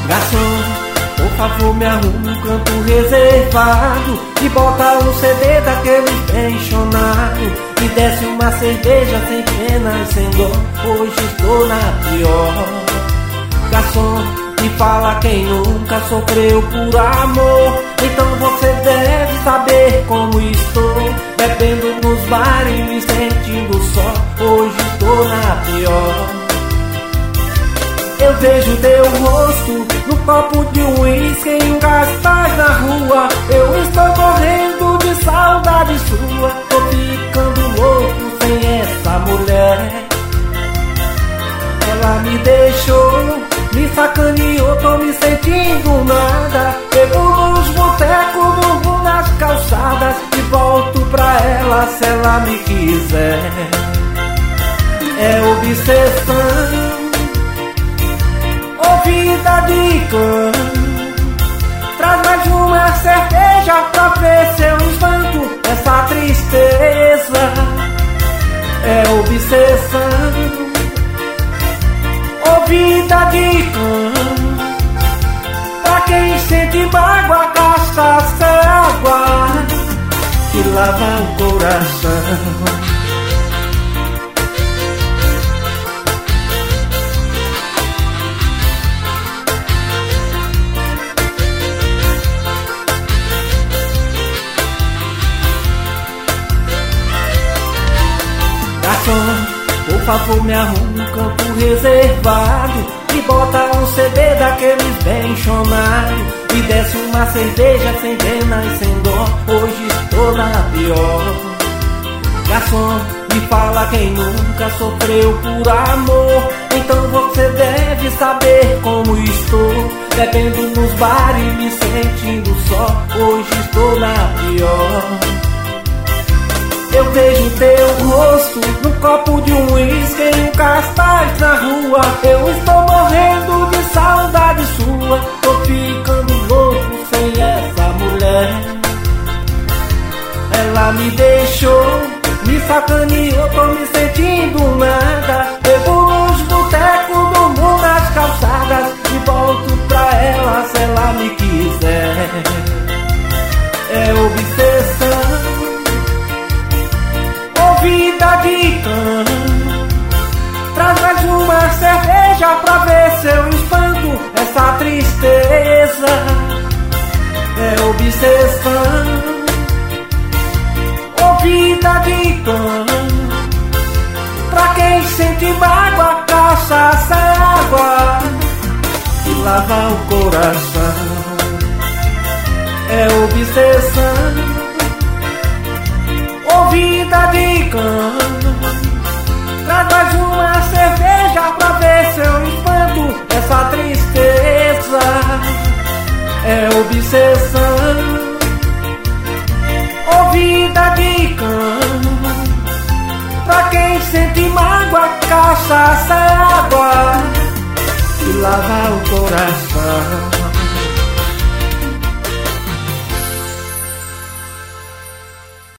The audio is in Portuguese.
Garçom, por favor me arrume um canto reservado e bota um CD daquele bem chonado. Me desce uma cerveja sem pena e sem dó, hoje estou na pior. Garçom, me fala quem nunca sofreu por amor. Então você deve saber como estou, bebendo nos bares, me sentindo só, hoje estou na pior. Eu vejo teu rosto no copo de uísque em um cartaz na rua. Eu estou morrendo de saudade sua, tô ficando louco sem essa mulher. Ela me deixou, me sacaneou, tô me sentindo nada. Bebo nos botecos, durmo nas calçadas e volto pra ela se ela me quiser. É obsessão, vida de cão. Traz mais uma cerveja pra ver se eu espanto essa tristeza. É obsessão, vida de cão. Pra quem sente mágoa, cachaça é água que lava o coração. Garçom, por favor me arrume um campo reservado e bota um CD daqueles bem chonados. Me desce uma cerveja sem pena e sem dó, hoje estou na pior. Garçom, me fala quem nunca sofreu por amor. Então você deve saber como estou, bebendo nos bares, me sentindo só, hoje estou na pior. Eu vejo teu rosto no copo de uísque em um cartaz na rua. Eu estou morrendo de saudade sua, tô ficando louco sem essa mulher. Ela me deixou, me sacaneou, tô me sentindo nada. Bebo nos botecos, durmo nas calçadas e volto pra ela se ela me quiser. É obsessão, vida de cão. Traz mais uma cerveja pra ver se eu espanto essa tristeza. É obsessão, vida de cão. Pra quem sente mágoa, cachaça é água que lava o coração. É obsessão, vida de cão. Traz mais uma cerveja pra ver se eu espanto essa tristeza. É obsessão, vida de cão. Pra quem sente mágoa, cachaça é água que lava o coração.